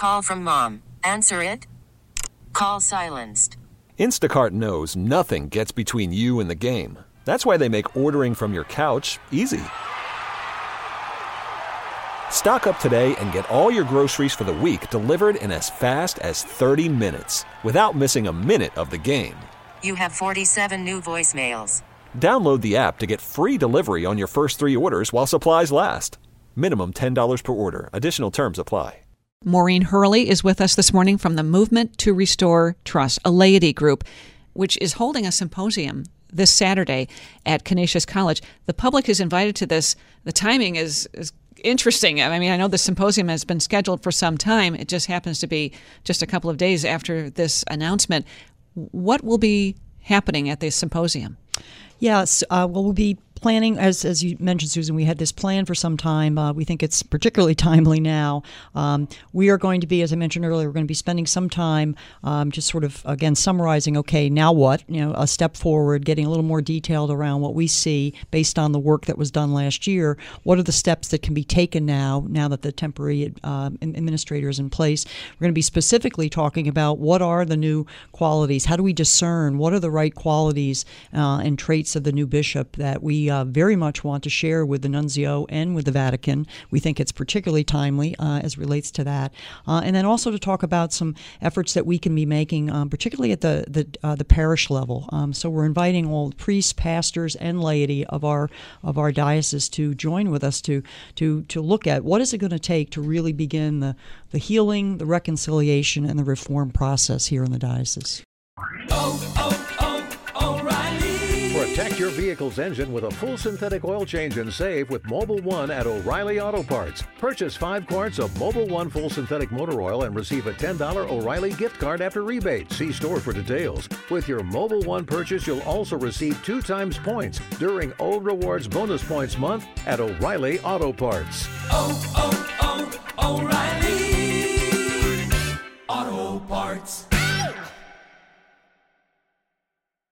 call from mom. Answer it. Call silenced. Instacart knows nothing gets between you and the game. That's why they make ordering from your couch easy. Stock up today and get all your groceries for the week delivered in as fast as 30 minutes without missing a minute of the game. You have 47 new voicemails. Download the app to get free delivery on your first 3 orders while supplies last. Minimum $10 per order. Additional terms apply. Maureen Hurley is with us this morning from the Movement to Restore Trust, a laity group, which is holding a symposium this Saturday at Canisius College. The public is invited to this. The timing is interesting. I mean, I know the symposium has been scheduled for some time. It just happens to be just a couple of days after this announcement. What will be happening at this symposium? Yes, we'll be planning, as you mentioned, Susan, we had this plan for some time. We think it's particularly timely now. We are going to be, as I mentioned earlier, we're going to be spending some time just sort of, again, summarizing, okay, now what? A step forward, getting a little more detailed around what we see based on the work that was done last year. What are the steps that can be taken now that the temporary administrator is in place? We're going to be specifically talking about what are the new qualities? How do we discern? What are the right qualities and traits of the new bishop that we very much want to share with the nuncio and with the Vatican? We think it's particularly timely as relates to that. And then also to talk about some efforts that we can be making, particularly at the parish level. So we're inviting all priests, pastors, and laity of our diocese to join with us to look at what is it going to take to really begin the healing, the reconciliation, and the reform process here in the diocese. Protect your vehicle's engine with a full synthetic oil change and save with Mobil 1 at O'Reilly Auto Parts. Purchase 5 quarts of Mobil 1 full synthetic motor oil and receive a $10 O'Reilly gift card after rebate. See store for details. With your Mobil 1 purchase, you'll also receive 2 times points during O Rewards Bonus Points Month at O'Reilly Auto Parts. O'Reilly Auto Parts.